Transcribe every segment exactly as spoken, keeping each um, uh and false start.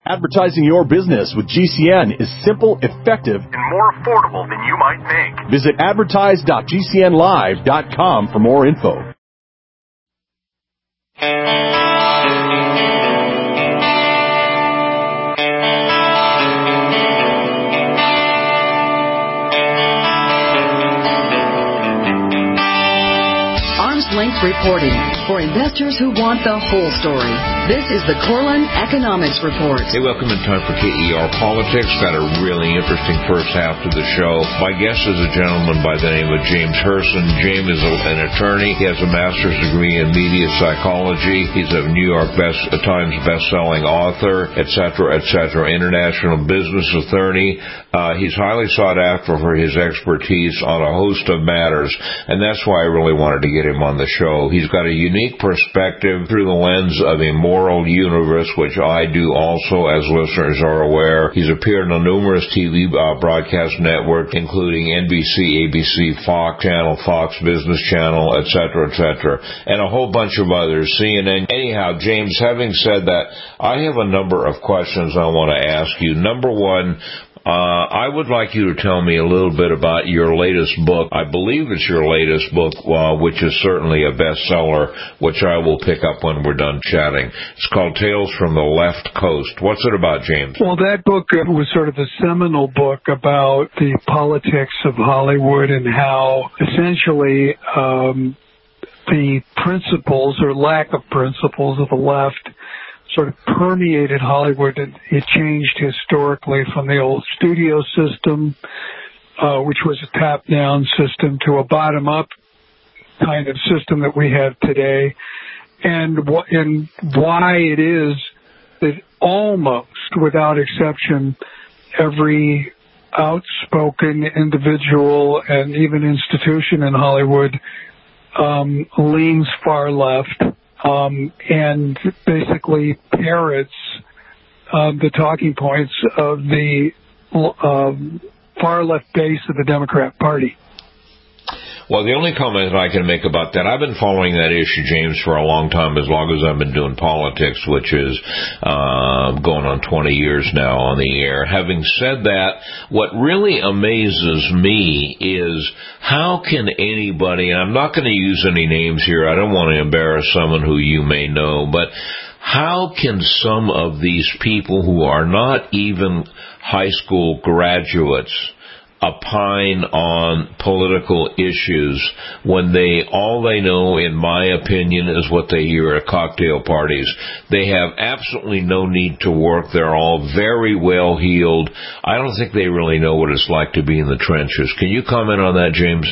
Advertising your business with G C N is simple, effective, and more affordable than you might think. Visit advertise dot g c n live dot com for more info. Length reporting for investors who want the whole story. This is the Corlin Economics Report. Hey, welcome in time for K E R Politics. Got a really interesting first half to the show. My guest is a gentleman by the name of James Herson. James is an attorney. He has a master's degree in media psychology. He's a New York best, Times best-selling author, et cetera, et cetera, international business attorney. Uh, he's highly sought after for his expertise on a host of matters, and that's why I really wanted to get him on the show. He's got a unique perspective through the lens of a moral universe, which I do also, as listeners are aware. He's appeared on numerous T V uh, broadcast networks, including N B C, A B C, Fox Channel, Fox Business Channel, et cetera, et cetera, and a whole bunch of others, C N N. Anyhow, James, having said that, I have a number of questions I want to ask you. Number one, Uh, I would like you to tell me a little bit about your latest book. I believe it's your latest book, uh, which is certainly a bestseller, which I will pick up when we're done chatting. It's called Tales from the Left Coast. What's it about, James? Well, that book was sort of a seminal book about the politics of Hollywood and how essentially um, the principles or lack of principles of the left sort of permeated Hollywood. It, it changed historically from the old studio system, uh, which was a top-down system, to a bottom-up kind of system that we have today, and, wh- and why it is that almost without exception, every outspoken individual and even institution in Hollywood um, leans far left. Um, and basically parrots uh, the talking points of the um, far left base of the Democrat Party. Well, the only comment I can make about that, I've been following that issue, James, for a long time, as long as I've been doing politics, which is uh, going on twenty years now on the air. Having said that, what really amazes me is how can anybody, and I'm not going to use any names here, I don't want to embarrass someone who you may know, but how can some of these people who are not even high school graduates opine on political issues when they, all they know, in my opinion, is what they hear at cocktail parties. They have absolutely no need to work. They're all very well heeled. I don't think they really know what it's like to be in the trenches. Can you comment on that, James?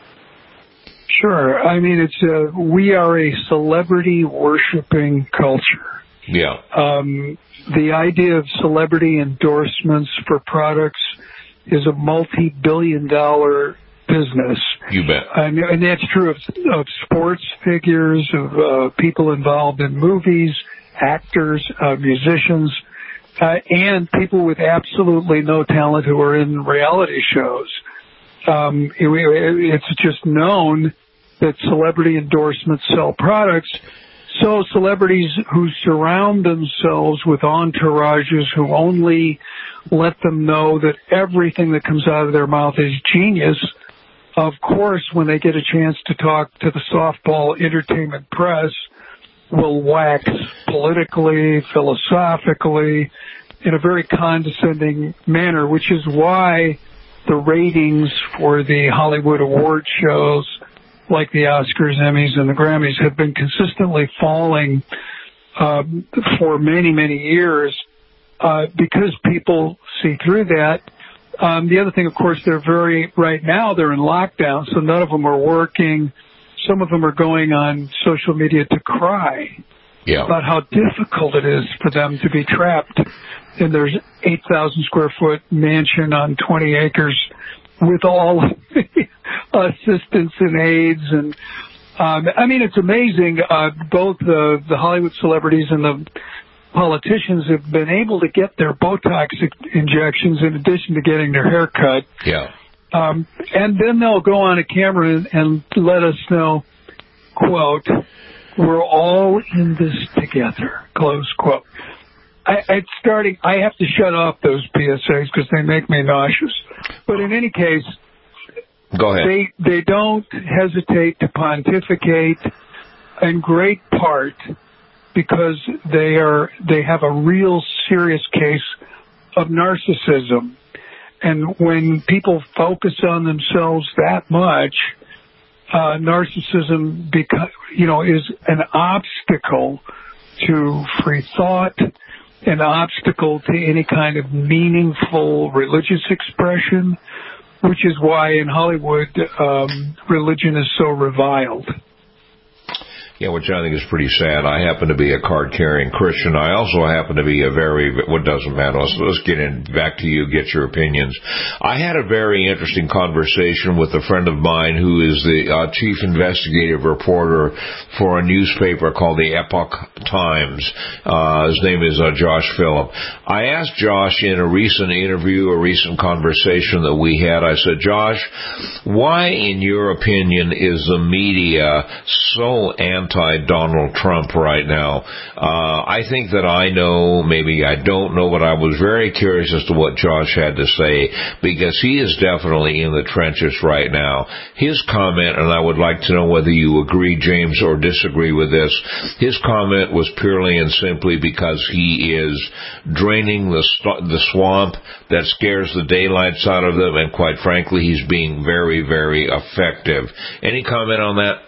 Sure. I mean, it's a, we are a celebrity worshiping culture. Yeah. Um, the idea of celebrity endorsements for products is a multi-billion dollar business. You bet. And, and that's true of, of sports figures, of uh, people involved in movies, actors, uh, musicians, uh, and people with absolutely no talent who are in reality shows. Um, it, it's just known that celebrity endorsements sell products. So celebrities who surround themselves with entourages who only let them know that everything that comes out of their mouth is genius, of course, when they get a chance to talk to the softball entertainment press, will wax politically, philosophically, in a very condescending manner, which is why the ratings for the Hollywood award shows, like the Oscars, Emmys, and the Grammys, have been consistently falling uh, for many, many years uh, because people see through that. Um, the other thing, of course, they're very, right now, they're in lockdown, so none of them are working. Some of them are going on social media to cry yeah. about how difficult it is for them to be trapped in their eight thousand square foot mansion on twenty acres with all assistants and aides. And um, I mean, it's amazing. Uh, both the, the Hollywood celebrities and the politicians have been able to get their Botox injections in addition to getting their hair cut. Yeah. Um, and then they'll go on a camera and, and let us know, quote, "We're all in this together," close quote. I, it's starting. I have to shut off those P S As because they make me nauseous. But in any case, go ahead. They they don't hesitate to pontificate, in great part because they are they have a real serious case of narcissism, and when people focus on themselves that much, uh, narcissism beca- you know is an obstacle to free thought, an obstacle to any kind of meaningful religious expression, which is why in Hollywood um, religion is so reviled. Yeah, which I think is pretty sad. I happen to be a card-carrying Christian. I also happen to be a very, what doesn't matter. Let's, let's get in, back to you, get your opinions. I had a very interesting conversation with a friend of mine who is the uh, chief investigative reporter for a newspaper called the Epoch Times. Uh, his name is uh, Josh Phillip. I asked Josh in a recent interview, a recent conversation that we had, I said, Josh, why, in your opinion, is the media so anti Donald Trump right now? Uh, I think that I know, maybe I don't know, but I was very curious as to what Josh had to say, because he is definitely in the trenches right now. His comment, and I would like to know whether you agree, James, or disagree with this, his comment was purely and simply because he is draining the, st- the swamp that scares the daylights out of them, and quite frankly, he's being very, very effective. Any comment on that?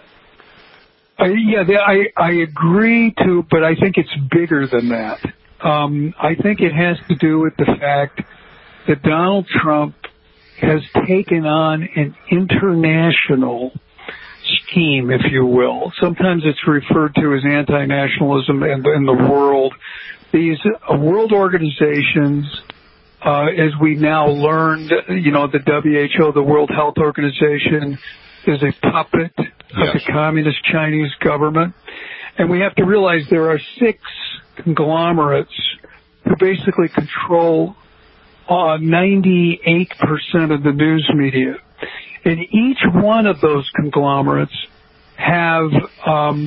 Uh, yeah, they, I, I agree to, but I think it's bigger than that. Um, I think it has to do with the fact that Donald Trump has taken on an international scheme, if you will. Sometimes it's referred to as anti-nationalism in, in the world. These uh, world organizations, uh, as we now learned, you know, the W H O, the World Health Organization, is a puppet of yes. the communist Chinese government. And we have to realize there are six conglomerates who basically control uh, ninety-eight percent of the news media. And each one of those conglomerates have um,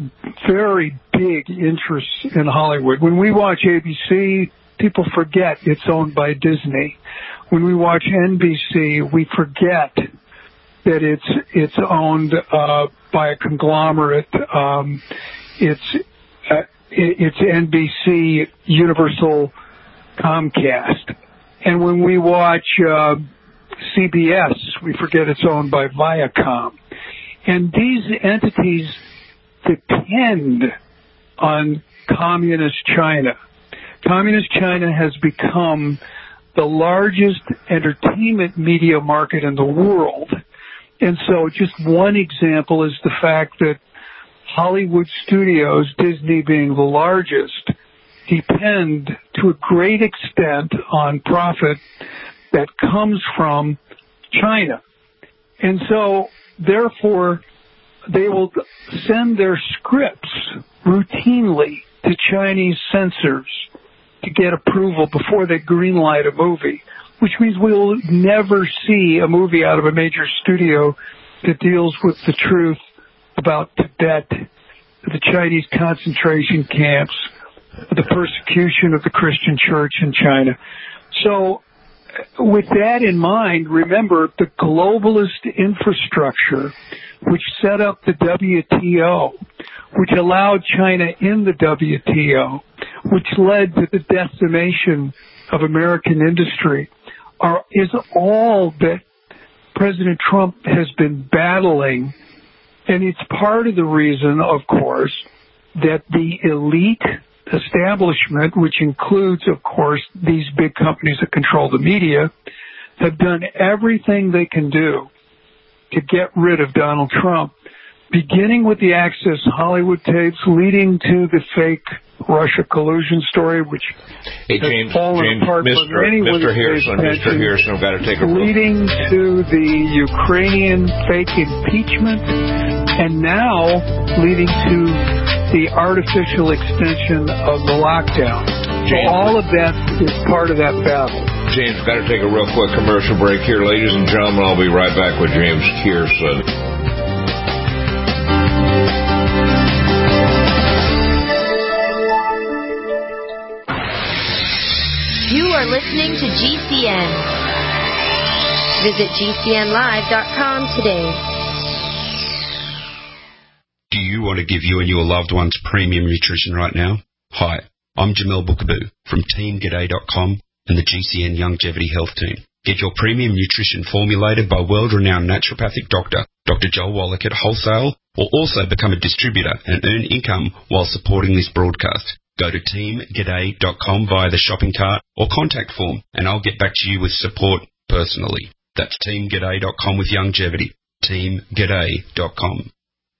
very big interests in Hollywood. When we watch A B C, people forget it's owned by Disney. When we watch N B C, we forget that it's it's owned uh, by a conglomerate. Um, it's uh, it's N B C, Universal, Comcast, and when we watch uh, C B S, we forget it's owned by Viacom. And these entities depend on communist China. Communist China has become the largest entertainment media market in the world. And so just one example is the fact that Hollywood studios, Disney being the largest, depend to a great extent on profit that comes from China. And so, therefore, they will send their scripts routinely to Chinese censors to get approval before they greenlight a movie, which means we'll never see a movie out of a major studio that deals with the truth about Tibet, the Chinese concentration camps, the persecution of the Christian church in China. So with that in mind, remember the globalist infrastructure which set up the W T O, which allowed China in the W T O, which led to the decimation of American industry, are, is all that President Trump has been battling. And it's part of the reason, of course, that the elite establishment, which includes, of course, these big companies that control the media, have done everything they can do to get rid of Donald Trump, beginning with the Access Hollywood tapes, leading to the fake Russia collusion story, which hey, has James, fallen James, apart Mister Mister Harrison, Mister Harrison, I've got to take a leading to the Ukrainian fake impeachment, and now leading to the artificial extension of the lockdown. James, so all of that is part of that battle. James, got to take a real quick commercial break here. Ladies and gentlemen, I'll be right back with James Kierson. You are listening to G C N. Visit G C N live dot com today. Do you want to give you and your loved ones premium nutrition right now? Hi, I'm Jamel Bookaboo from Team G'day dot com and the G C N Longevity Health Team. Get your premium nutrition formulated by world-renowned naturopathic doctor, Doctor Joel Wallach at wholesale, or also become a distributor and earn income while supporting this broadcast. Go to Team G'day dot com via the shopping cart or contact form, and I'll get back to you with support personally. That's Team G'day dot com with Longevity. Team G'day dot com.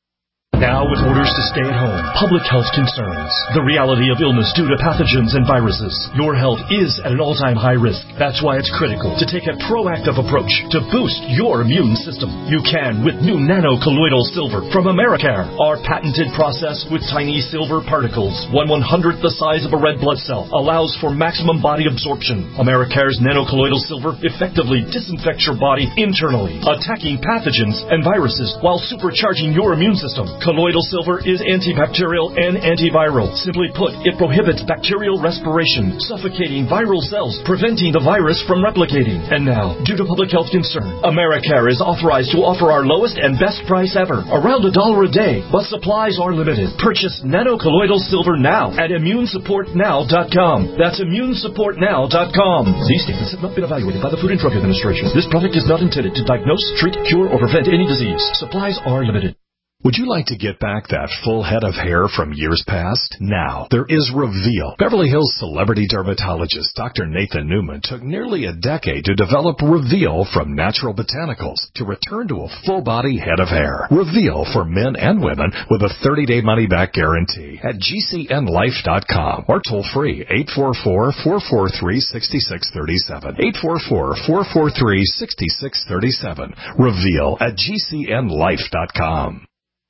Now with orders to stay at home, public health concerns, the reality of illness due to pathogens and viruses, your health is at an all-time high risk. That's why it's critical to take a proactive approach to boost your immune system. You can with new nano-colloidal silver from Americare. Our patented process with tiny silver particles, one one-hundredth the size of a red blood cell, allows for maximum body absorption. Americare's nano-colloidal silver effectively disinfects your body internally, attacking pathogens and viruses while supercharging your immune system. Colloidal silver is antibacterial and antiviral. Simply put, it prohibits bacterial respiration, suffocating viral cells, preventing the virus from replicating. And now, due to public health concern, Americare is authorized to offer our lowest and best price ever, around a dollar a day, but supplies are limited. Purchase nano-colloidal silver now at immune support now dot com. That's immune support now dot com. These statements have not been evaluated by the Food and Drug Administration. This product is not intended to diagnose, treat, cure, or prevent any disease. Supplies are limited. Would you like to get back that full head of hair from years past? Now, there is Reveal. Beverly Hills celebrity dermatologist Doctor Nathan Newman took nearly a decade to develop Reveal from natural botanicals to return to a full-body head of hair. Reveal for men and women with a thirty-day money-back guarantee at G C N life dot com or toll-free eight four four, four four three, six six three seven. eight four four, four four three, six six three seven. Reveal at G C N life dot com.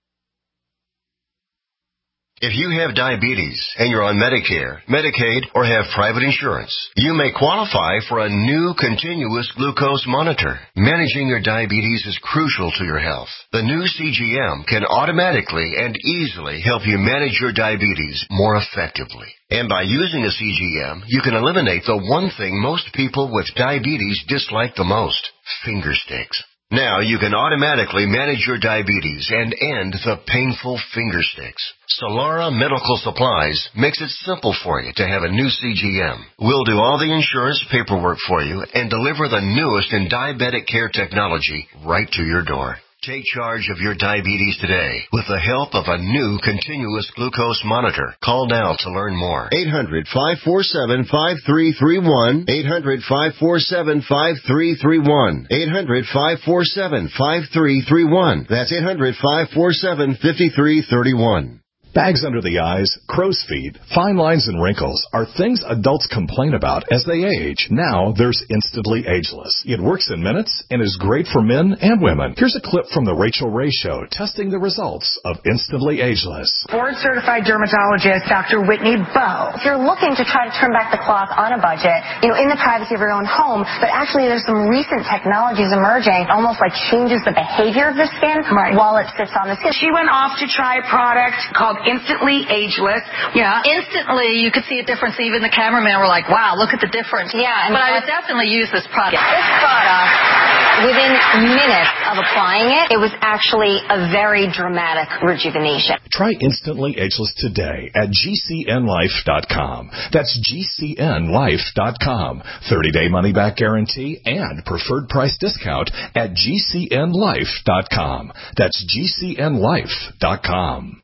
If you have diabetes and you're on Medicare, Medicaid, or have private insurance, you may qualify for a new continuous glucose monitor. Managing your diabetes is crucial to your health. The new C G M can automatically and easily help you manage your diabetes more effectively. And by using a C G M, you can eliminate the one thing most people with diabetes dislike the most, finger sticks. Now you can automatically manage your diabetes and end the painful finger sticks. Solara Medical Supplies makes it simple for you to have a new C G M. We'll do all the insurance paperwork for you and deliver the newest in diabetic care technology right to your door. Take charge of your diabetes today with the help of a new continuous glucose monitor. Call now to learn more. eight hundred, five four seven, five three three one. eight hundred, five four seven, five three three one. eight hundred, five four seven, five three three one. That's eight hundred, five four seven, five three three one. Bags under the eyes, crow's feet, fine lines and wrinkles are things adults complain about as they age. Now there's Instantly Ageless. It works in minutes and is great for men and women. Here's a clip from the Rachel Ray Show testing the results of Instantly Ageless. Board-certified dermatologist Doctor Whitney Bowe. If you're looking to try to turn back the clock on a budget, you know, in the privacy of your own home, but actually there's some recent technologies emerging, almost like changes the behavior of the skin right. while it sits on the skin. She went off to try a product called Instantly Ageless. Yeah, instantly you could see a difference. Even the cameraman were like, wow, look at the difference. Yeah. And but I would definitely use this product. This product, within minutes of applying it, it was actually a very dramatic rejuvenation. Try Instantly Ageless today at G C N life dot com. That's G C N life dot com. thirty-day money-back guarantee and preferred price discount at G C N life dot com. That's G C N life dot com.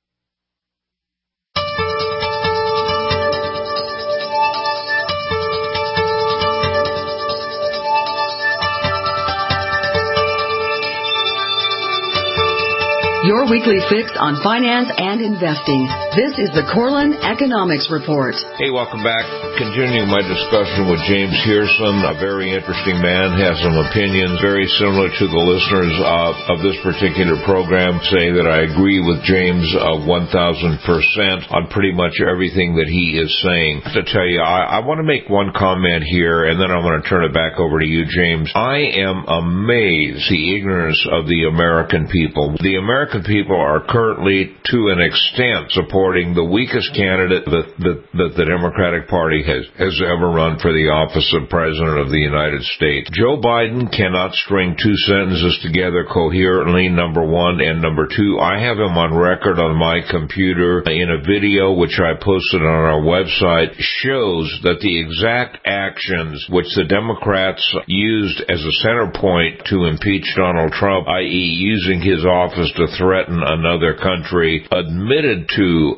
Your weekly fix on finance and investing. This is the Corlin Economics Report. Hey, welcome back. Continuing my discussion with James Hearson, a very interesting man, has some opinions very similar to the listeners uh, of this particular program, say that I agree with James uh, one thousand percent on pretty much everything that he is saying. To tell you, I, I want to make one comment here, and then I'm going to turn it back over to you, James. I am amazed the ignorance of the American people. The American American people are currently, to an extent, supporting the weakest candidate that, that, that the Democratic Party has, has ever run for the office of President of the United States. Joe Biden cannot string two sentences together coherently, number one, and number two, I have him on record on my computer in a video which I posted on our website, shows that the exact actions which the Democrats used as a center point to impeach Donald Trump, that is using his office to threaten another country, admitted to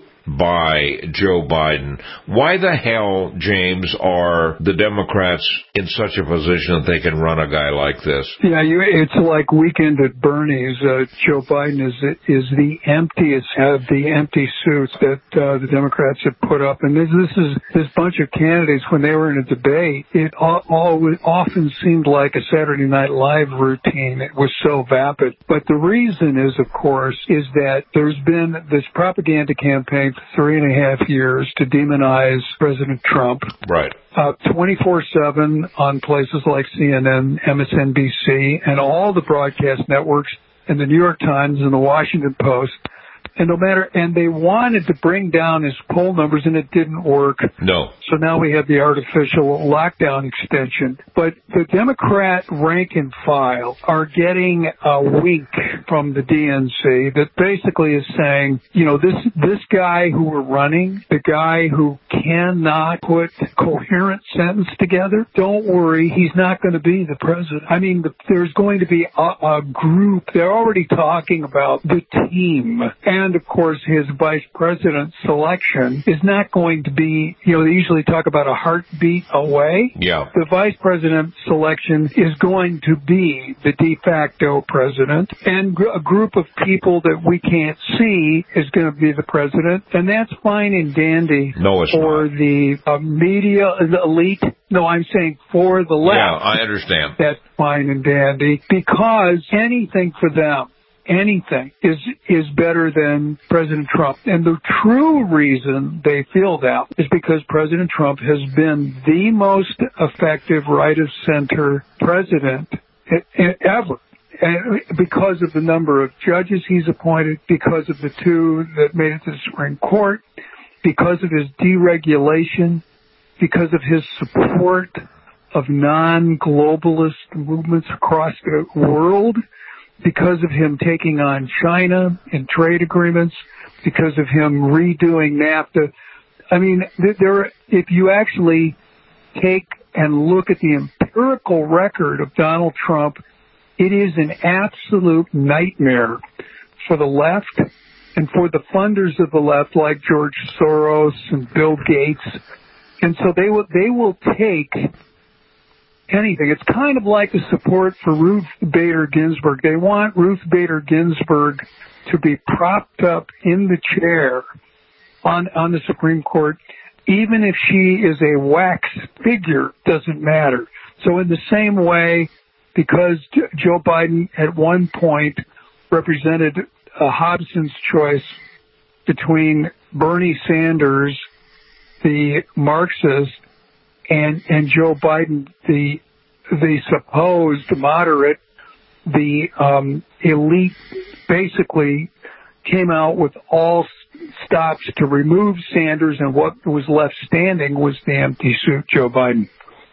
by Joe Biden. Why the hell, James, are the Democrats in such a position that they can run a guy like this? Yeah, you, it's like Weekend at Bernie's. Uh, Joe Biden is is the emptiest of the empty suits that uh, the Democrats have put up. And this, this is this bunch of candidates, when they were in a debate, it all, all often seemed like a Saturday Night Live routine. It was so vapid. But the reason is, of course, is that there's been this propaganda campaign for three and a half years to demonize President Trump. Right. Uh, twenty-four seven on places like C N N, M S N B C, and all the broadcast networks, and the New York Times and the Washington Post. And no matter, and they wanted to bring down his poll numbers, and it didn't work. No. So now we have the artificial lockdown extension. But the Democrat rank and file are getting a wink from the D N C that basically is saying, you know, this this guy who we're running, the guy who cannot put coherent sentence together, don't worry, he's not going to be the president. I mean, the, there's going to be a, a group. They're already talking about the team. And, of course, his vice president selection is not going to be, you know, they usually talk about a heartbeat away. Yeah. The vice president selection is going to be the de facto president, and a group of people that we can't see is going to be the president, and that's fine and dandy. No, it's for not. the uh, media, the elite. No, I'm saying for the left. Yeah, I understand. That's fine and dandy, because anything for them, anything is is better than President Trump. And the true reason they feel that is because President Trump has been the most effective right-of-center president ever. And because of the number of judges he's appointed, because of the two that made it to the Supreme Court, because of his deregulation, because of his support of non-globalist movements across the world, because of him taking on China in trade agreements, because of him redoing NAFTA. I mean, there, if you actually take and look at the empirical record of Donald Trump, it is an absolute nightmare for the left and for the funders of the left like George Soros and Bill Gates. And so they will, they will take anything. It's kind of like the support for Ruth Bader Ginsburg. They want Ruth Bader Ginsburg to be propped up in the chair on, on the Supreme Court, even if she is a wax figure, doesn't matter. So in the same way, because Joe Biden at one point represented a Hobson's choice between Bernie Sanders, the Marxist, and and Joe Biden, the the supposed moderate, the um, elite, basically came out with all stops to remove Sanders, and what was left standing was the empty suit, Joe Biden.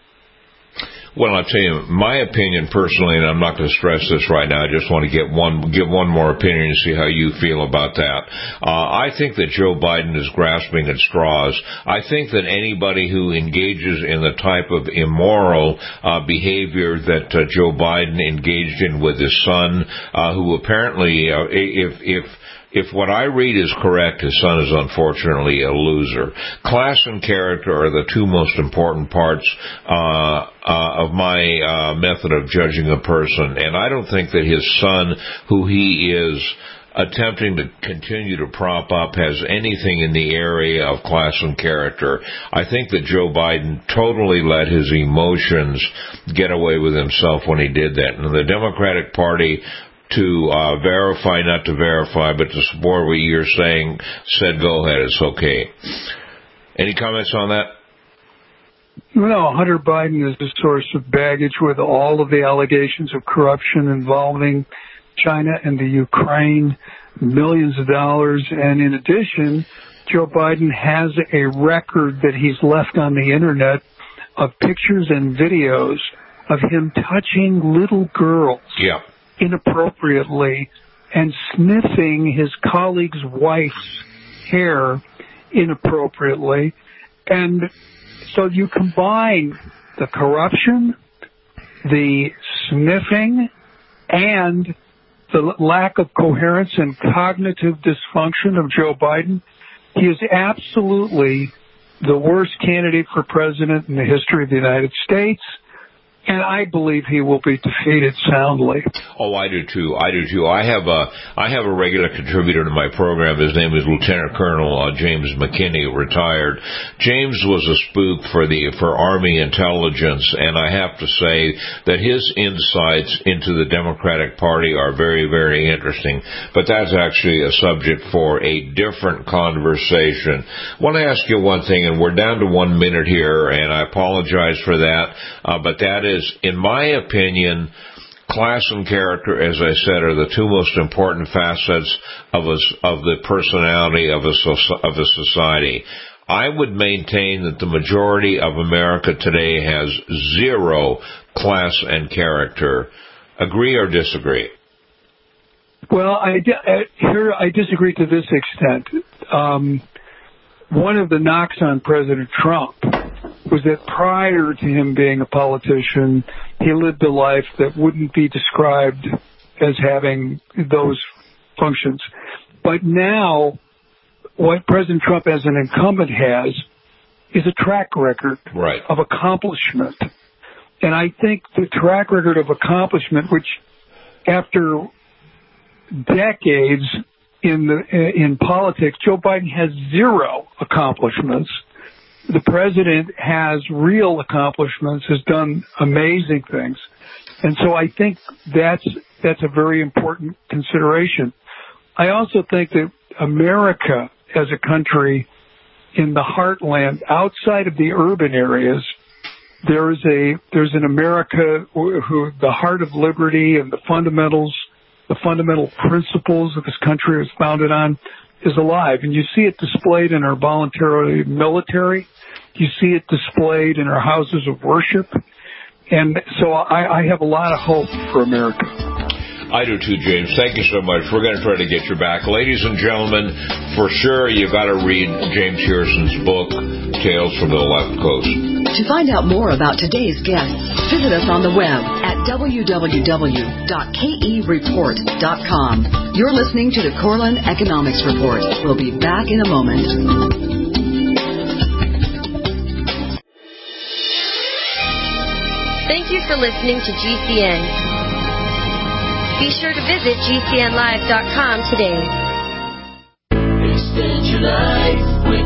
Well, I'll tell you, my opinion personally, and I'm not going to stress this right now, I just want to get one, give one more opinion and see how you feel about that. Uh, I think that Joe Biden is grasping at straws. I think that anybody who engages in the type of immoral uh, behavior that uh, Joe Biden engaged in with his son, uh, who apparently, uh, if, if, If what I read is correct, his son is unfortunately a loser. Class and character are the two most important parts uh, uh, of my uh, method of judging a person. And I don't think that his son, who he is attempting to continue to prop up, has anything in the area of class and character. I think that Joe Biden totally let his emotions get away with himself when he did that. And the Democratic Party, to uh, verify, not to verify, but to support what you're saying, said go ahead, it's okay. Any comments on that? No, Hunter Biden is a source of baggage with all of the allegations of corruption involving China and the Ukraine. millions of dollars. And in addition, Joe Biden has a record that he's left on the Internet of pictures and videos of him touching little girls yeah. inappropriately and sniffing his colleague's wife's hair inappropriately. And so you combine the corruption, the sniffing, and the lack of coherence and cognitive dysfunction of Joe Biden. He is absolutely the worst candidate for president in the history of the United States. And I believe he will be defeated soundly. Oh, I do too. I do too. I have a I have a regular contributor to my program. His name is Lieutenant Colonel uh, James McKinney, retired. James was a spook for the for Army intelligence, and I have to say that his insights into the Democratic Party are very, very interesting. But that's actually a subject for a different conversation. I want to ask you one thing, and we're down to one minute here, and I apologize for that, uh, but that is, in my opinion, class and character, as I said, are the two most important facets of a, of the personality of a, of a society. I would maintain that the majority of America today has zero class and character. Agree or disagree? Well, I, here I disagree to this extent. Um, one of the knocks on President Trump was that prior to him being a politician, he lived a life that wouldn't be described as having those functions. But now, what President Trump as an incumbent has is a track record right. of accomplishment. And I think the track record of accomplishment, which after decades in the in politics, Joe Biden has zero accomplishments. The president has real accomplishments, has done amazing things. And so I think that's that's a very important consideration. I also think that America as a country in the heartland, outside of the urban areas, there is a there's an America who, who the heart of liberty and the fundamentals, the fundamental principles that this country is founded on is alive. And you see it displayed in our voluntary military. You see it displayed in our houses of worship. And so I, I have a lot of hope for America. I do too, James. Thank you so much. We're going to try to get you back. Ladies and gentlemen, for sure you've got to read James Hearson's book, Tales from the Left Coast. To find out more about today's guests, visit us on the web at w w w dot k e report dot com. You're listening to the Corlin Economics Report. We'll be back in a moment. Thank you for listening to G C N. Be sure to visit G C N live dot com today. Extend your life with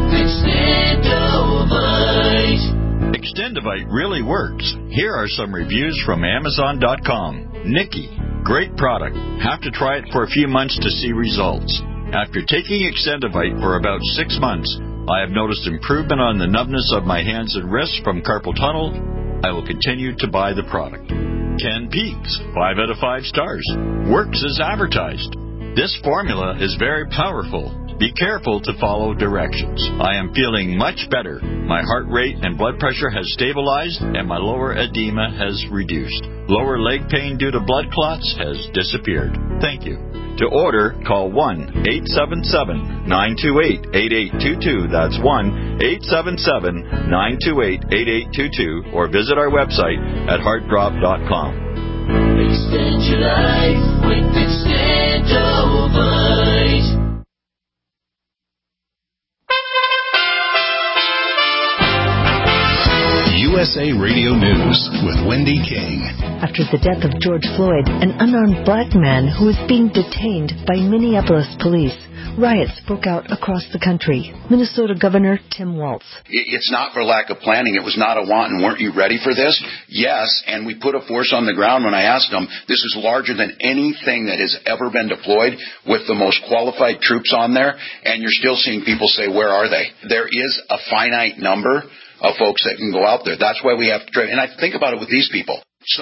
Extendovite. Extendovite really works. Here are some reviews from Amazon dot com. Nikki, great product. Have to try it for a few months to see results. After taking Extendovite for about six months, I have noticed improvement on the numbness of my hands and wrists from carpal tunnel. I will continue to buy the product. Ken Peaks, five out of five stars. Works as advertised. This formula is very powerful. Be careful to follow directions. I am feeling much better. My heart rate and blood pressure has stabilized, and my lower edema has reduced. Lower leg pain due to blood clots has disappeared. Thank you. To order, call one eight seven seven, nine two eight, eight eight two two. That's one eight seven seven, nine two eight, eight eight two two. Or visit our website at heart drop dot com. Extend your life with Extendovite. U S A Radio News with Wendy King. After the death of George Floyd, an unarmed black man who was being detained by Minneapolis police, riots broke out across the country. Minnesota Governor Tim Walz. It's not for lack of planning. It was not a want and weren't you ready for this? Yes, and we put a force on the ground when I asked them. This is larger than anything that has ever been deployed with the most qualified troops on there, and you're still seeing people say, where are they? There is a finite number of folks that can go out there. That's why we have to try. And I think about it with these people. So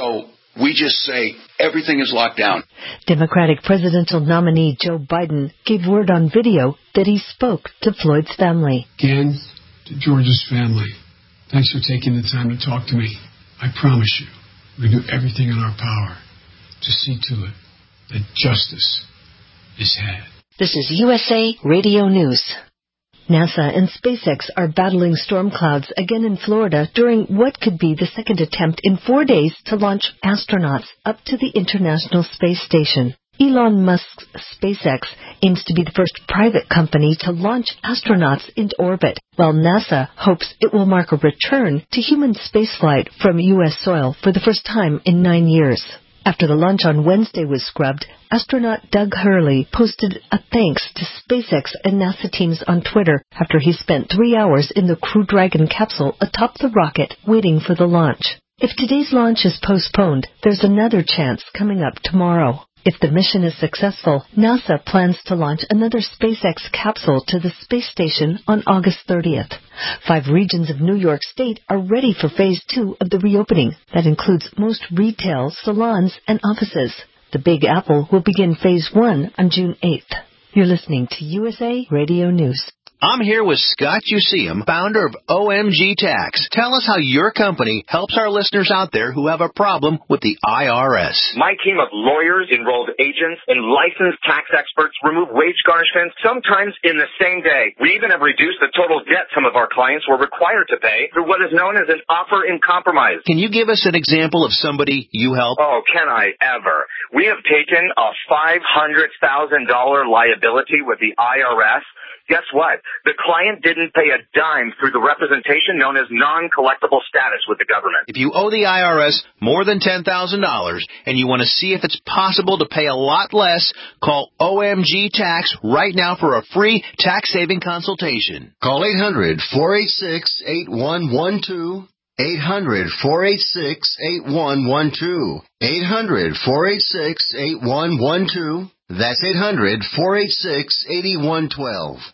We just say everything is locked down. Democratic presidential nominee Joe Biden gave word on video that he spoke to Floyd's family. Again, to George's family, thanks for taking the time to talk to me. I promise you, we do everything in our power to see to it that justice is had. This is U S A Radio News. NASA and SpaceX are battling storm clouds again in Florida during what could be the second attempt in four days to launch astronauts up to the International Space Station. Elon Musk's SpaceX aims to be the first private company to launch astronauts into orbit, while NASA hopes it will mark a return to human spaceflight from U S soil for the first time in nine years. After the launch on Wednesday was scrubbed, astronaut Doug Hurley posted a thanks to SpaceX and NASA teams on Twitter after he spent three hours in the Crew Dragon capsule atop the rocket waiting for the launch. If today's launch is postponed, there's another chance coming up tomorrow. If the mission is successful, NASA plans to launch another SpaceX capsule to the space station on August thirtieth. Five regions of New York State are ready for phase two of the reopening. That includes most retail, salons, and offices. The Big Apple will begin phase one on June eighth. You're listening to U S A Radio News. I'm here with Scott Useum, founder of O M G Tax. Tell us how your company helps our listeners out there who have a problem with the I R S. My team of lawyers, enrolled agents, and licensed tax experts remove wage garnishments sometimes in the same day. We even have reduced the total debt some of our clients were required to pay through what is known as an offer in compromise. Can you give us an example of somebody you help? Oh, can I ever? We have taken a five hundred thousand dollars liability with the I R S. Guess what? The client didn't pay a dime through the representation known as non-collectible status with the government. If you owe the I R S more than ten thousand dollars and you want to see if it's possible to pay a lot less, call O M G Tax right now for a free tax-saving consultation. Call eight hundred, four eight six, eight one one two. eight hundred, four eight six, eight one one two. eight hundred, four eight six, eight one one two. That's eight hundred, four eight six, eight one one two.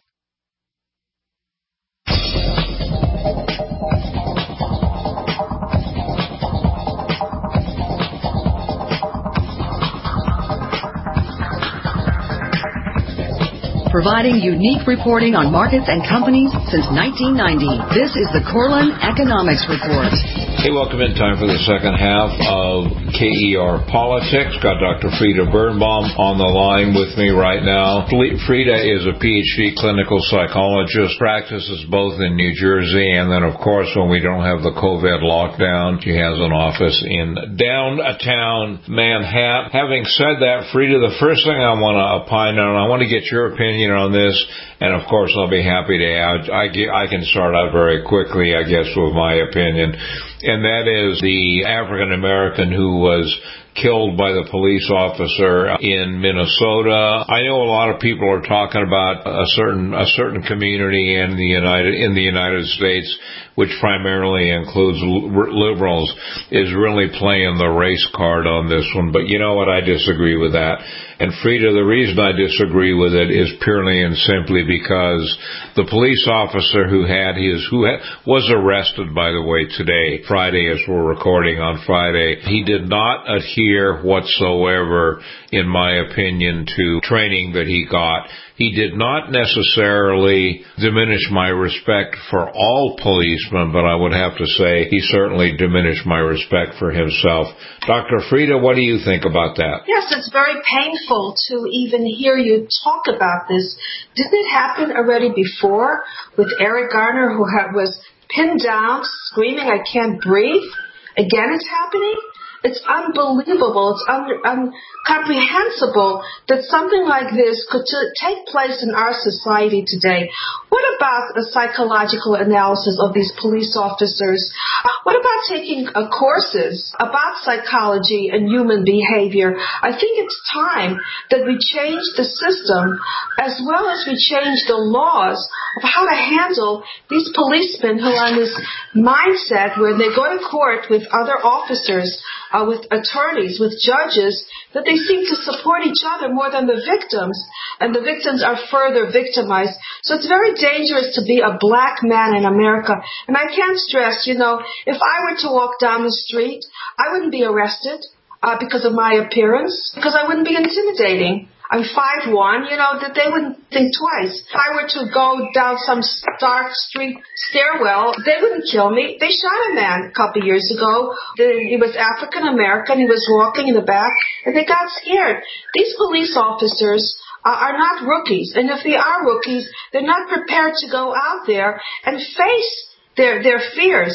Providing unique reporting on markets and companies since nineteen ninety. This is the Corlin Economics Report. Hey, welcome in. Time for the second half of K E R Politics. Got Doctor Frida Birnbaum on the line with me right now. Frida is a P H D clinical psychologist, practices both in New Jersey and then, of course, when we don't have the COVID lockdown, she has an office in downtown Manhattan. Having said that, Frida, the first thing I want to opine on, I want to get your opinion on this, and of course I'll be happy to add. I, I can start out very quickly, I guess, with my opinion, and that is the African American who was killed by the police officer in Minnesota. I know a lot of people are talking about a certain a certain community in the United in the United States, which primarily includes liberals, is really playing the race card on this one. But you know what? I disagree with that. And Frida, the reason I disagree with it is purely and simply because the police officer who had his, who had, was arrested, by the way, today, Friday, as we're recording on Friday, he did not adhere whatsoever, in my opinion, to training that he got. He did not necessarily diminish my respect for all policemen, but I would have to say he certainly diminished my respect for himself. Doctor Frida, what do you think about that? Yes, it's very painful to even hear you talk about this. Didn't it happen already before with Eric Garner, who had, was pinned down, screaming, "I can't breathe"? Again, it's happening? It's unbelievable. It's un- incomprehensible that something like this could t- take place in our society today. What about a psychological analysis of these police officers? What about taking uh, courses about psychology and human behavior? I think it's time that we change the system as well as we change the laws of how to handle these policemen who are in this mindset where they go to court with other officers, uh, with attorneys, with judges, that they seem to support each other more than the victims, and the victims are further victimized. So it's very dangerous to be a black man in America. And I can't stress, you know, if I were to walk down the street, I wouldn't be arrested. uh, because of my appearance, because I wouldn't be intimidating. I'm five one, you know, that they wouldn't think twice. If I were to go down some dark street stairwell, they wouldn't kill me. They shot a man a couple years ago. He was African American. He was walking in the back, and they got scared. These police officers uh, are not rookies, and if they are rookies, they're not prepared to go out there and face their their fears.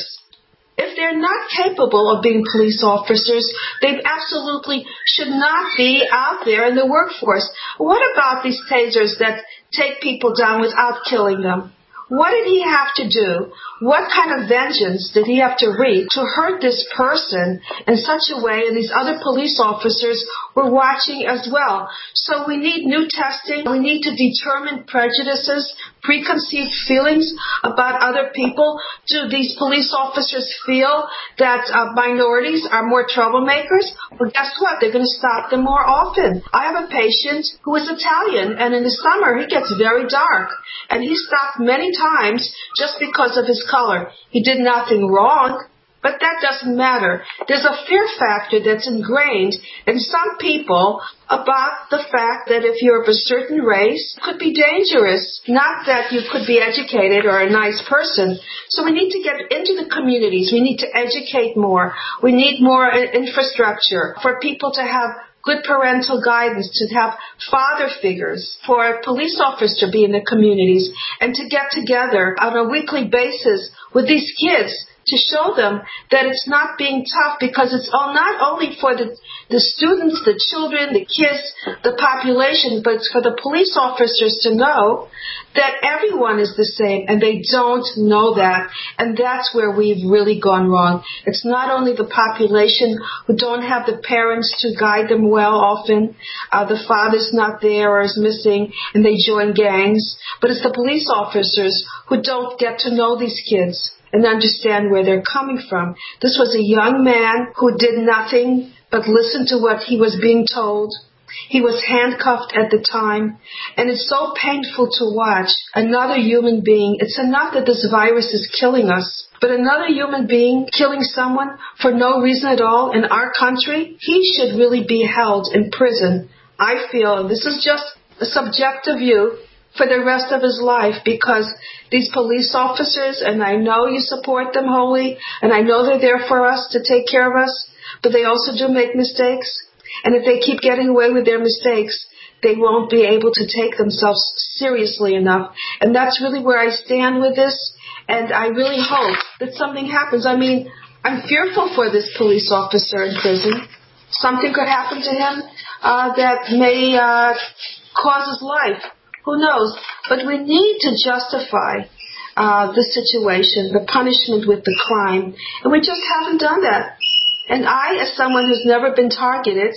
If they're not capable of being police officers, they absolutely should not be out there in the workforce. What about these tasers that take people down without killing them? What did he have to do? What kind of vengeance did he have to wreak to hurt this person in such a way? And these other police officers were watching as well. So we need new testing. We need to determine prejudices, preconceived feelings about other people. Do these police officers feel that uh, minorities are more troublemakers? Well, guess what? They're going to stop them more often. I have a patient who is Italian, and in the summer he gets very dark, and he stopped many times just because of his color. He did nothing wrong. But that doesn't matter. There's a fear factor that's ingrained in some people about the fact that if you're of a certain race, it could be dangerous. Not that you could be educated or a nice person. So we need to get into the communities. We need to educate more. We need more infrastructure for people to have good parental guidance, to have father figures, for a police officer to be in the communities, and to get together on a weekly basis with these kids to show them that it's not being tough, because it's all not only for the, the students, the children, the kids, the population, but it's for the police officers to know that everyone is the same, and they don't know that. And that's where we've really gone wrong. It's not only the population who don't have the parents to guide them well often, uh, the father's not there or is missing, and they join gangs, but it's the police officers who don't get to know these kids and understand where they're coming from. This was a young man who did nothing but listen to what he was being told. He was handcuffed at the time, and it's so painful to watch another human being. It's enough that this virus is killing us, but another human being killing someone for no reason at all in our country, he should really be held in prison. I feel, and this is just a subjective view, for the rest of his life, because these police officers, and I know you support them wholly, and I know they're there for us to take care of us, but they also do make mistakes. And if they keep getting away with their mistakes, they won't be able to take themselves seriously enough. And that's really where I stand with this, and I really hope that something happens. I mean, I'm fearful for this police officer in prison. Something could happen to him uh, that may uh, cause his life. Who knows? But we need to justify uh, the situation, the punishment with the crime. And we just haven't done that. And I, as someone who's never been targeted,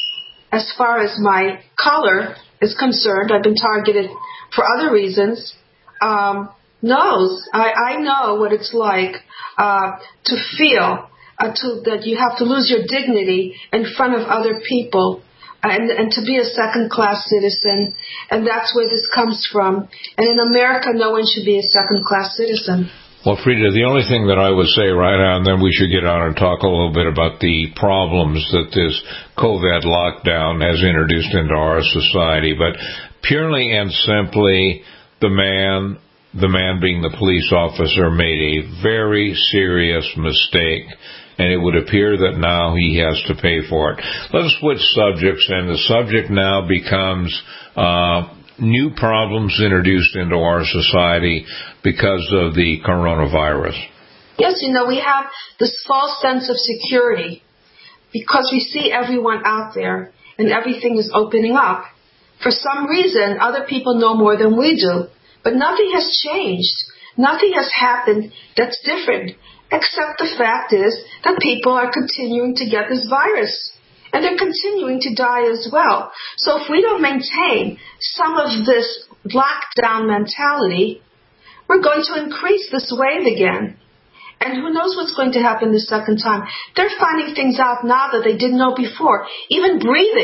as far as my color is concerned, I've been targeted for other reasons, um, knows, I, I know what it's like uh, to feel uh, to, that you have to lose your dignity in front of other people. And, and to be a second-class citizen, and that's where this comes from. And in America, no one should be a second-class citizen. Well, Frida, the only thing that I would say right now, and then we should get on and talk a little bit about the problems that this COVID lockdown has introduced into our society, but purely and simply, the man, the man being the police officer, made a very serious mistake, and it would appear that now he has to pay for it. Let's switch subjects, and the subject now becomes uh, new problems introduced into our society because of the coronavirus. Yes, you know, we have this false sense of security because we see everyone out there and everything is opening up. For some reason, other people know more than we do, but nothing has changed. Nothing has happened that's different. Except the fact is that people are continuing to get this virus. And they're continuing to die as well. So if we don't maintain some of this lockdown mentality, we're going to increase this wave again. And who knows what's going to happen the second time. They're finding things out now that they didn't know before. Even breathing.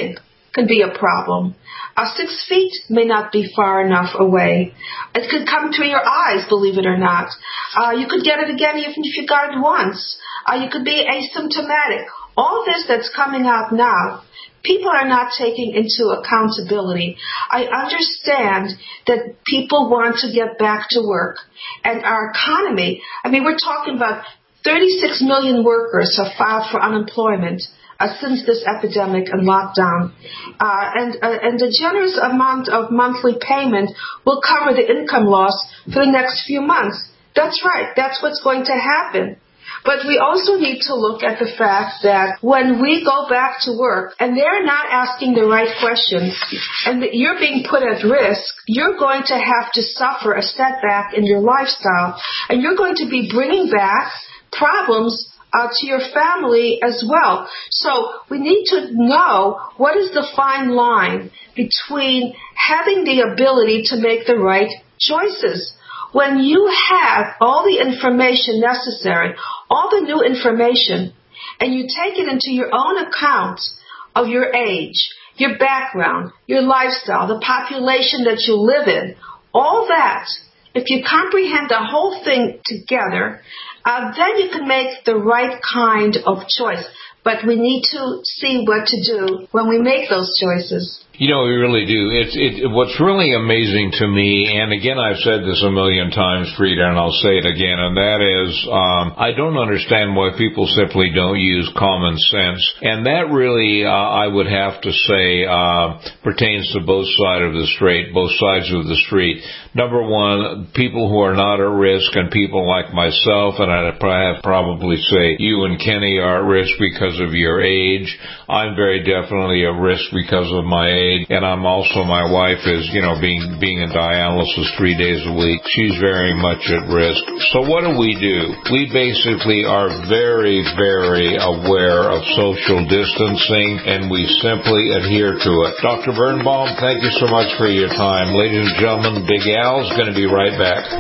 can be a problem. Uh, six feet may not be far enough away. It could come to your eyes, believe it or not. Uh, you could get it again even if you got it once. Uh, you could be asymptomatic. All this that's coming out now, people are not taking into accountability. I understand that people want to get back to work. And our economy, I mean, we're talking about thirty-six million workers have filed for unemployment uh, since this epidemic and lockdown. Uh, and, uh, and the generous amount of monthly payment will cover the income loss for the next few months. That's right. That's what's going to happen. But we also need to look at the fact that when we go back to work and they're not asking the right questions and that you're being put at risk, you're going to have to suffer a setback in your lifestyle. And you're going to be bringing back problems uh, to your family as well. So we need to know what is the fine line between having the ability to make the right choices. When you have all the information necessary, all the new information, and you take it into your own account of your age, your background, your lifestyle, the population that you live in, all that, if you comprehend the whole thing together, uh, then you can make the right kind of choice. But we need to see what to do when we make those choices. You know, we really do. It's it. What's really amazing to me, and again, I've said this a million times, Frida, and I'll say it again, and that is, um, I don't understand why people simply don't use common sense, and that really, uh, I would have to say, uh, pertains to both sides of the street, both sides of the street. Number one, people who are not at risk, and people like myself, and I'd probably say you and Kenny are at risk because of your age. I'm very definitely at risk because of my age. And I'm also, my wife is, you know, being being in dialysis three days a week. She's very much at risk. So what do we do? We basically are very, very aware of social distancing, and we simply adhere to it. Doctor Birnbaum, thank you so much for your time. Ladies and gentlemen, Big Al's going to be right back.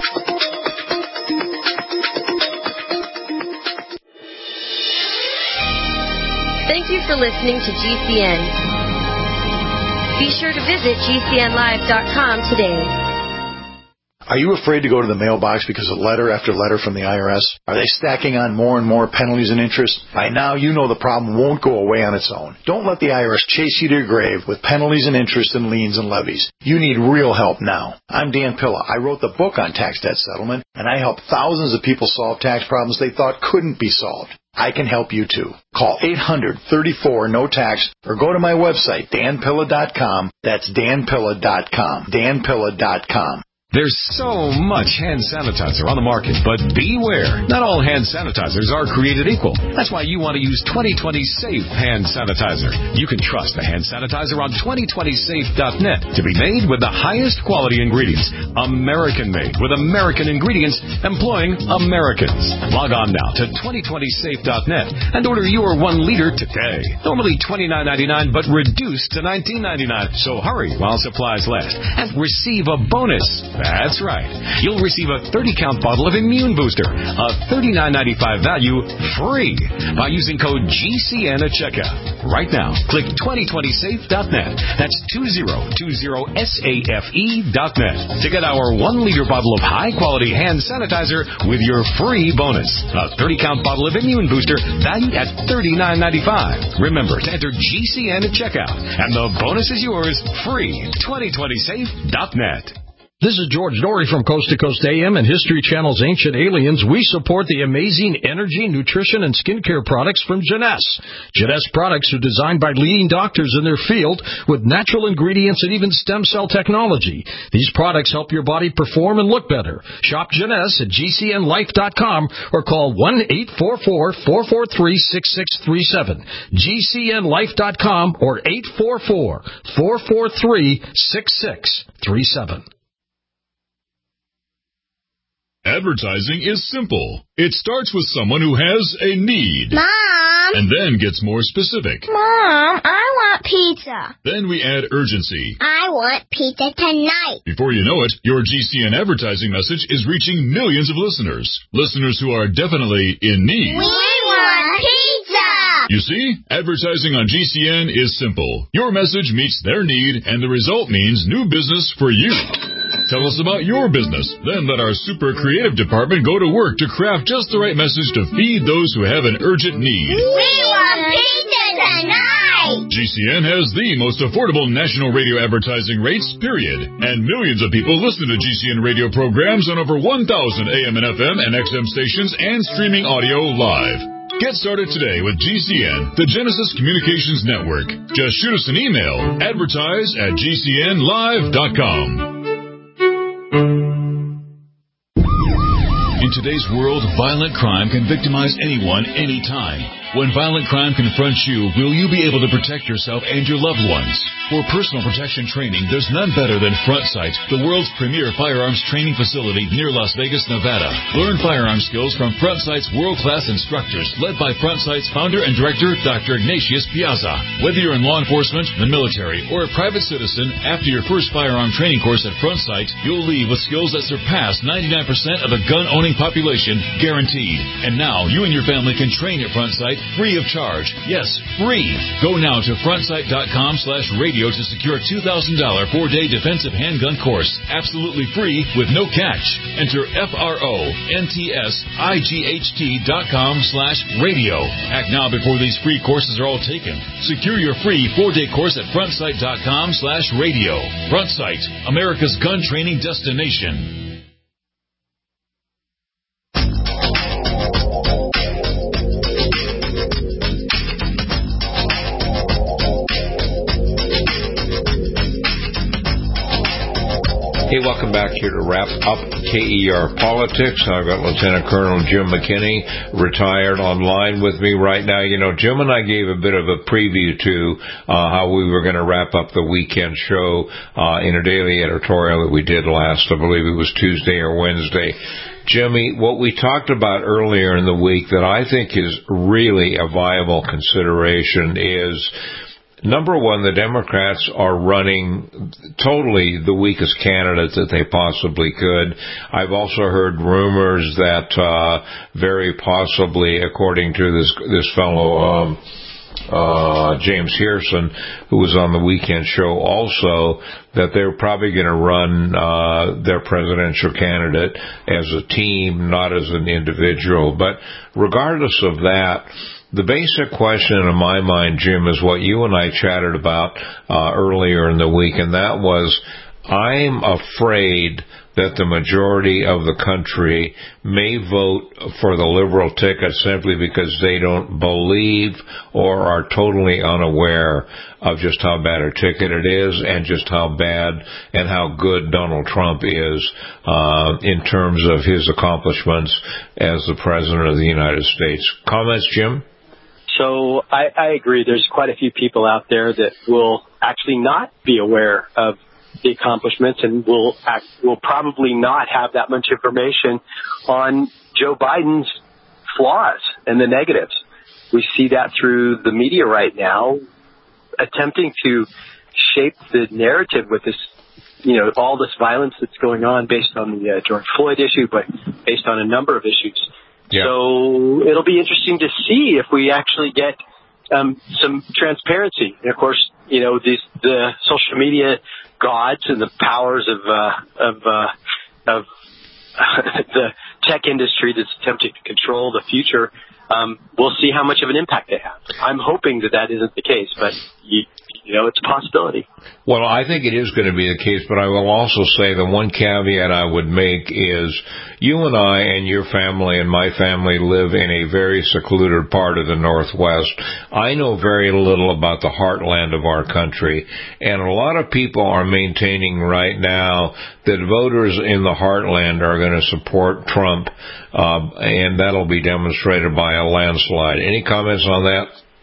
Thank you for listening to G C N. Be sure to visit G C N live dot com today. Are you afraid to go to the mailbox because of letter after letter from the I R S? Are they stacking on more and more penalties and interest? By now, you know the problem won't go away on its own. Don't let the I R S chase you to your grave with penalties and interest and liens and levies. You need real help now. I'm Dan Pilla. I wrote the book on tax debt settlement, and I help thousands of people solve tax problems they thought couldn't be solved. I can help you too. Call eight hundred, thirty-four, no tax or go to my website, dan pilla dot com. That's dan pilla dot com. dan pilla dot com. There's so much hand sanitizer on the market, but beware. Not all hand sanitizers are created equal. That's why you want to use twenty twenty Safe Hand Sanitizer. You can trust the hand sanitizer on twenty twenty safe dot net to be made with the highest quality ingredients. American-made with American ingredients employing Americans. Log on now to twenty twenty safe dot net and order your one liter today. Normally twenty-nine ninety-nine, but reduced to nineteen ninety-nine. So hurry while supplies last and receive a bonus. That's right. You'll receive a thirty count bottle of Immune Booster, a thirty-nine ninety-five value, free by using code G C N at checkout. Right now, click twenty twenty safe dot net. That's twenty twenty safe dot net to get our one liter bottle of high-quality hand sanitizer with your free bonus. A thirty count bottle of Immune Booster valued at thirty-nine ninety-five. Remember to enter G C N at checkout, and the bonus is yours free. twenty twenty safe dot net. This is George Dory from Coast to Coast A M and History Channel's Ancient Aliens. We support the amazing energy, nutrition, and skincare products from Jeunesse. Jeunesse products are designed by leading doctors in their field with natural ingredients and even stem cell technology. These products help your body perform and look better. Shop Jeunesse at G C N life dot com or call one eight four four, four four three, six six three seven. G C N life dot com or eight four four, four four three, six six three seven. Advertising is simple. It starts with someone who has a need. Mom! And then gets more specific. Mom, I want pizza. Then we add urgency. I want pizza tonight. Before you know it, your G C N advertising message is reaching millions of listeners. Listeners who are definitely in need. We want pizza! You see, advertising on G C N is simple. Your message meets their need, and the result means new business for you. Tell us about your business. Then let our super creative department go to work to craft just the right message to feed those who have an urgent need. We want pizza tonight! G C N has the most affordable national radio advertising rates, period. And millions of people listen to G C N radio programs on over one thousand A M and F M and X M stations and streaming audio live. Get started today with G C N, the Genesis Communications Network. Just shoot us an email, advertise at G C N live dot com. In today's world, violent crime can victimize anyone, anytime. When violent crime confronts you, will you be able to protect yourself and your loved ones? For personal protection training, there's none better than Front Sight, the world's premier firearms training facility near Las Vegas, Nevada. Learn firearm skills from Front Sight's world-class instructors, led by Front Sight's founder and director, Doctor Ignatius Piazza. Whether you're in law enforcement, the military, or a private citizen, after your first firearm training course at Front Sight, you'll leave with skills that surpass ninety-nine percent of the gun-owning population, guaranteed. And now, you and your family can train at Front Sight free of charge. Yes, free. Go now to frontsight.com slash radio to secure a two thousand dollars four-day defensive handgun course. Absolutely free with no catch. Enter F-R-O-N-T-S-I-G-H-T dot com slash radio. Act now before these free courses are all taken. Secure your free four-day course at frontsight.com slash radio. Front Sight, America's gun training destination. Hey, welcome back here to wrap up K E R Politics. I've got Lieutenant Colonel Jim McKinney, retired, online with me right now. You know, Jim and I gave a bit of a preview to uh, how we were going to wrap up the weekend show uh, in a daily editorial that we did last, I believe it was Tuesday or Wednesday. Jimmy, what we talked about earlier in the week that I think is really a viable consideration is, number one, the Democrats are running totally the weakest candidate that they possibly could. I've also heard rumors that uh, very possibly, according to this this fellow um, uh, James Hearson, who was on the weekend show also, that they're probably going to run uh, their presidential candidate as a team, not as an individual. But regardless of that, the basic question in my mind, Jim, is what you and I chatted about uh, earlier in the week, and that was, I'm afraid that the majority of the country may vote for the liberal ticket simply because they don't believe or are totally unaware of just how bad a ticket it is and just how bad and how good Donald Trump is uh, in terms of his accomplishments as the President of the United States. Comments, Jim? So I, I agree. There's quite a few people out there that will actually not be aware of the accomplishments and will act, will probably not have that much information on Joe Biden's flaws and the negatives. We see that through the media right now, attempting to shape the narrative with this, you know, all this violence that's going on based on the uh, George Floyd issue, but based on a number of issues. Yeah. So it'll be interesting to see if we actually get um, some transparency. And of course, you know, these, the social media gods and the powers of uh, of uh, of the tech industry that's attempting to control the future. Um, we'll see how much of an impact they have. I'm hoping that that isn't the case, but you, you know, it's a possibility. Well, I think it is going to be the case, but I will also say the one caveat I would make is you and I and your family and my family live in a very secluded part of the Northwest. I know very little about the heartland of our country, and a lot of people are maintaining right now that voters in the heartland are going to support Trump, uh, and that'll be demonstrated by a landslide. Any comments on that?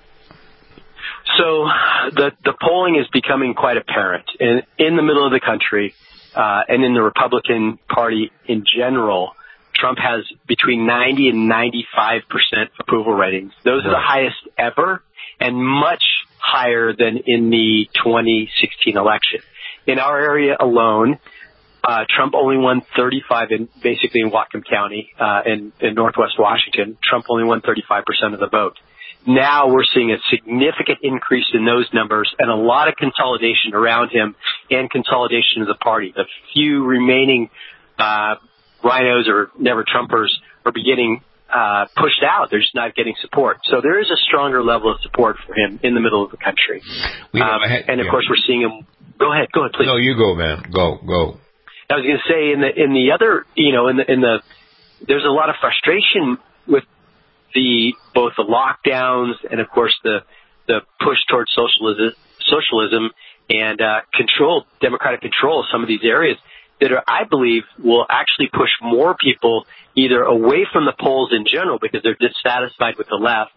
So the the polling is becoming quite apparent in in the middle of the country, uh, and in the Republican Party in general. Trump has between ninety and ninety-five percent approval ratings. Those are the highest ever, and much higher than in the twenty sixteen election. In our area alone, uh, Trump only won thirty-five in basically in Whatcom County, uh, in, in Northwest Washington. Trump only won thirty-five percent of the vote. now we're seeing a significant increase in those numbers and a lot of consolidation around him and consolidation of the party. The few remaining uh, rhinos or never Trumpers are beginning uh, pushed out. They're just not getting support. So there is a stronger level of support for him in the middle of the country. You know, um, had, and, of yeah. course, we're seeing him. Go ahead. Go ahead, please. No, you go, man. Go, go. I was going to say in the in the other, you know, in the in the there's a lot of frustration with the both the lockdowns and of course the the push towards socialism, socialism and uh, control, democratic control of some of these areas that are, I believe, will actually push more people either away from the polls in general because they're dissatisfied with the left,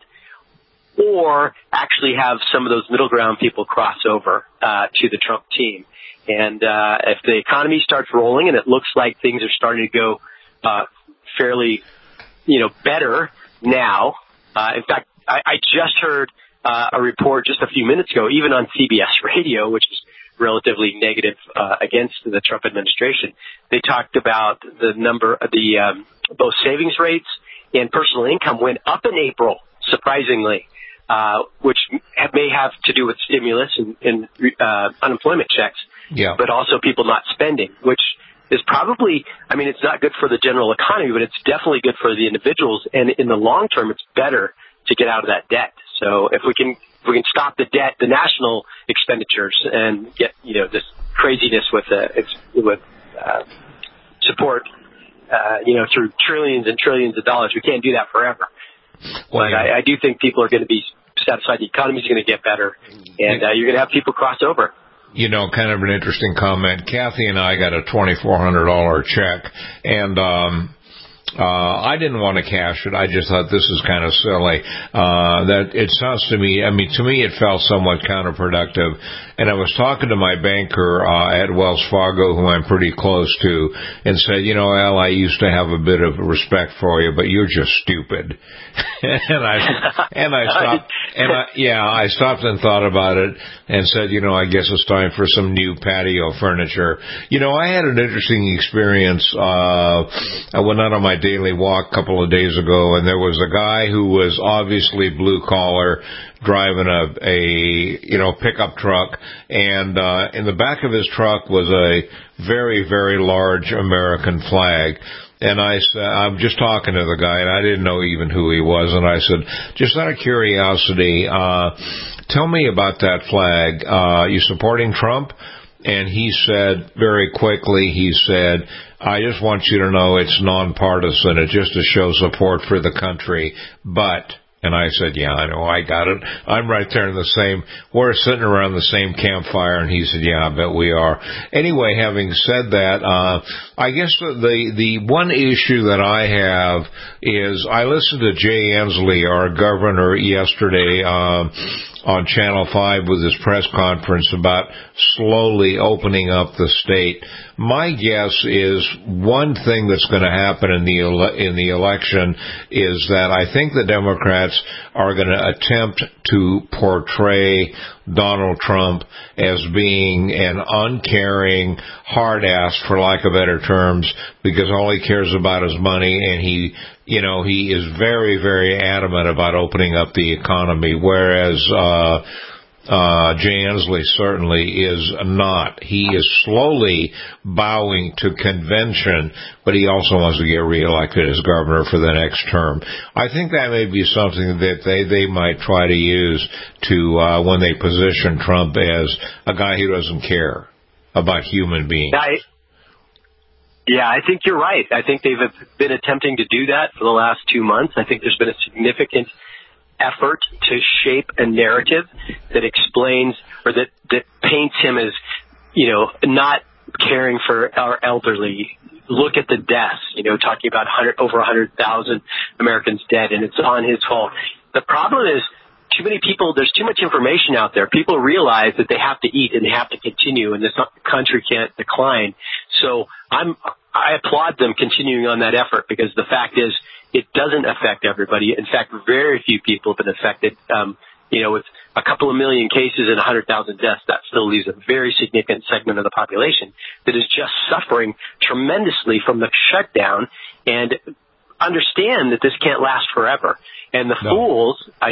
or actually have some of those middle ground people cross over uh, to the Trump team. And uh, if the economy starts rolling and it looks like things are starting to go uh, fairly, you know, better now. Uh, in fact, I, I just heard uh, a report just a few minutes ago, even on C B S Radio, which is relatively negative uh, against the Trump administration. They talked about the number of the um, both savings rates and personal income went up in April, surprisingly, uh, which may have to do with stimulus and, and uh, unemployment checks. Yeah. But also people not spending, which is probably, I mean, it's not good for the general economy, but it's definitely good for the individuals. And in the long term, it's better to get out of that debt. So if we can, if we can stop the debt, the national expenditures, and get, you know, this craziness with, uh, with, uh, support, uh, you know, through trillions and trillions of dollars, we can't do that forever. Well, but yeah. I, I do think people are going to be satisfied. The economy is going to get better, and uh, you're going to have people cross over. You know, kind of an interesting comment. Kathy and I got a twenty-four hundred dollars check, and um uh I didn't want to cash it. I just thought this is kind of silly. Uh that it sounds to me, I mean, to me it felt somewhat counterproductive. And I was talking to my banker uh at Wells Fargo, who I'm pretty close to, and said, you know, Al, I used to have a bit of respect for you, but you're just stupid. and I and I stopped and I yeah, I stopped and thought about it and said, you know, I guess it's time for some new patio furniture. You know, I had an interesting experience. Uh I went out on my daily walk a couple of days ago, and there was a guy who was obviously blue collar, driving a, a you know pickup truck, and uh in the back of his truck was a very, very large American flag. And I said, I'm just talking to the guy, and I didn't know even who he was, and I said, just out of curiosity, uh tell me about that flag. Uh you supporting Trump? And he said very quickly, he said, I just want you to know it's nonpartisan. It's just to show support for the country. But, and I said, yeah, I know, I got it. I'm right there in the same, we're sitting around the same campfire. And he said, yeah, I bet we are. Anyway, having said that, uh, I guess the, the one issue that I have is I listened to Jay Inslee, our governor, yesterday, um, on Channel five with his press conference about slowly opening up the state. My guess is one thing that's going to happen in the ele- in the election is that I think the Democrats are going to attempt to portray Donald Trump as being an uncaring hard ass, for lack of better terms, because all he cares about is money, and he You know, he is very, very adamant about opening up the economy, whereas uh uh Jay Inslee certainly is not. He is slowly bowing to convention, but he also wants to get reelected as governor for the next term. I think that may be something that they, they might try to use to uh when they position Trump as a guy who doesn't care about human beings. I- Yeah, I think you're right. I think they've been attempting to do that for the last two months. I think there's been a significant effort to shape a narrative that explains or that, that paints him as, you know, not caring for our elderly. Look at the deaths, you know, talking about one hundred, over one hundred thousand Americans dead, and it's on his fault. The problem is too many people, there's too much information out there. People realize that they have to eat and they have to continue, and this country can't decline. So I'm, I applaud them continuing on that effort, because the fact is it doesn't affect everybody. In fact, very few people have been affected. Um, you know, with a couple of million cases and one hundred thousand deaths, that still leaves a very significant segment of the population that is just suffering tremendously from the shutdown, and understand that this can't last forever. And the no. fools, I think,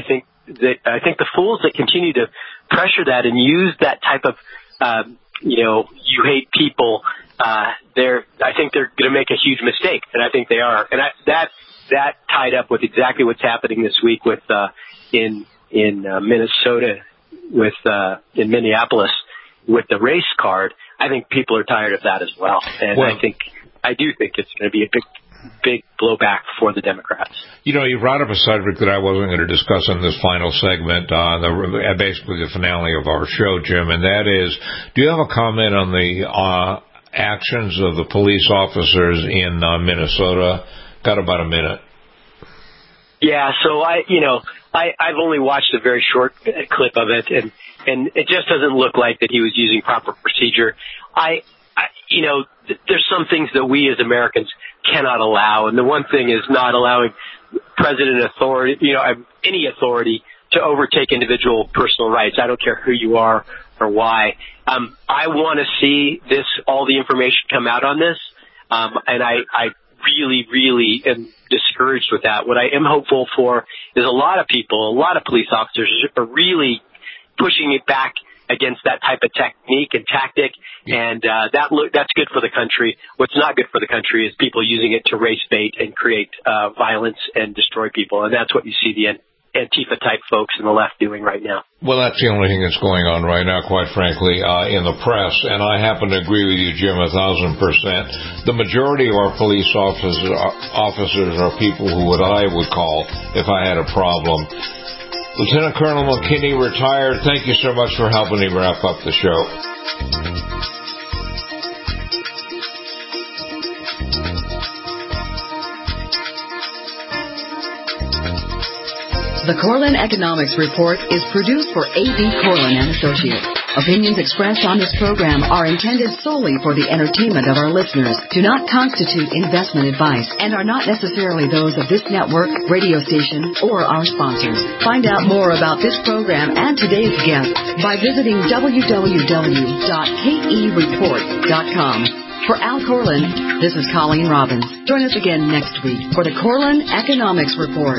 that I think the fools that continue to pressure that and use that type of, um, you know, you hate people, uh, they're, I think they're going to make a huge mistake, and I think they are. And I, that, that tied up with exactly what's happening this week with, uh, in, in, uh, Minnesota with, uh, in Minneapolis with the race card. I think people are tired of that as well. And well, I think, I do think it's going to be a big, big blowback for the Democrats. You know, you brought up a subject that I wasn't going to discuss in this final segment, uh, the, basically the finale of our show, Jim, and that is, do you have a comment on the uh, actions of the police officers in uh, Minnesota? Got about a minute. Yeah, so I, you know, I, I've only watched a very short clip of it, and, and it just doesn't look like that he was using proper procedure. I, I you know, th- there's some things that we as Americans cannot allow, and the one thing is not allowing president authority, you know, any authority to overtake individual personal rights. I don't care who you are or why. Um, I want to see this, all the information come out on this, um, and I, I really, really am discouraged with that. What I am hopeful for is a lot of people, a lot of police officers are really pushing it back against that type of technique and tactic, and uh, that look, that's good for the country. What's not good for the country is people using it to race bait and create uh, violence and destroy people, and that's what you see the Antifa-type folks in the left doing right now. Well, that's the only thing that's going on right now, quite frankly, uh, in the press, and I happen to agree with you, Jim, a thousand percent. The majority of our police officers are, officers are people who what I would call, if I had a problem, Lieutenant Colonel McKinney, retired. Thank you so much for helping me wrap up the show. The Corlin Economics Report is produced for A B. Corlin and Associates. Opinions expressed on this program are intended solely for the entertainment of our listeners, do not constitute investment advice, and are not necessarily those of this network, radio station, or our sponsors. Find out more about this program and today's guests by visiting w w w dot k e report dot com. For Al Corlin, this is Colleen Robbins. Join us again next week for the Corlin Economics Report.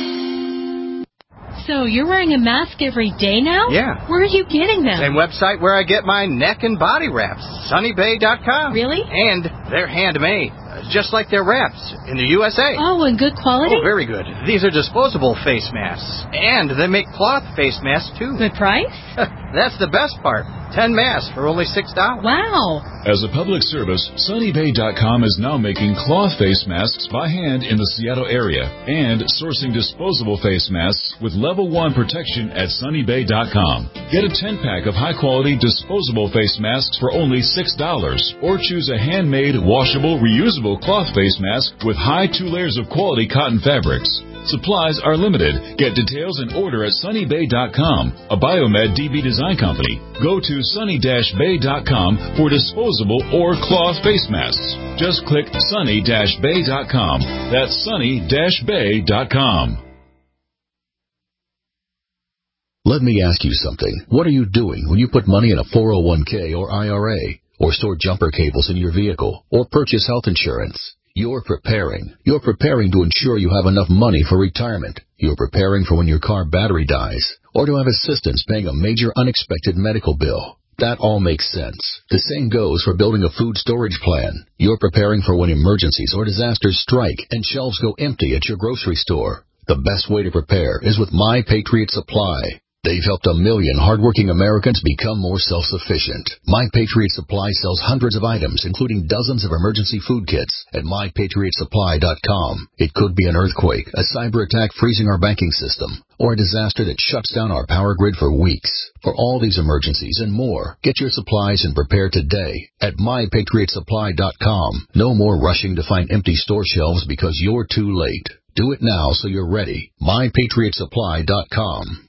So you're wearing a mask every day now? Yeah. Where are you getting them? Same website where I get my neck and body wraps, sunny bay dot com. Really? And they're handmade, just like their wraps in the U S A. Oh, and good quality? Oh, very good. These are disposable face masks. And they make cloth face masks, too. Good price? That's the best part. Ten masks for only six dollars. Wow. As a public service, sunny bay dot com is now making cloth face masks by hand in the Seattle area and sourcing disposable face masks with level one protection at sunny bay dot com. Get a ten-pack of high-quality disposable face masks for only six dollars or choose a handmade, washable, reusable cloth face mask with high two layers of quality cotton fabrics. Supplies are limited. Get details and order at sunny bay dot com, a Biomed D B design company. Go to sunny bay dot com for disposable or cloth face masks. Just click sunny bay dot com. That's sunny bay dot com. Let me ask you something. What are you doing when you put money in a four oh one k or I R A, or store jumper cables in your vehicle, or purchase health insurance? You're preparing. You're preparing to ensure you have enough money for retirement. You're preparing for when your car battery dies, or to have assistance paying a major unexpected medical bill. That all makes sense. The same goes for building a food storage plan. You're preparing for when emergencies or disasters strike and shelves go empty at your grocery store. The best way to prepare is with My Patriot Supply. They've helped a million hardworking Americans become more self-sufficient. My Patriot Supply sells hundreds of items, including dozens of emergency food kits at my patriot supply dot com. It could be an earthquake, a cyber attack freezing our banking system, or a disaster that shuts down our power grid for weeks. For all these emergencies and more, get your supplies and prepare today at my patriot supply dot com. No more rushing to find empty store shelves because you're too late. Do it now so you're ready. my patriot supply dot com.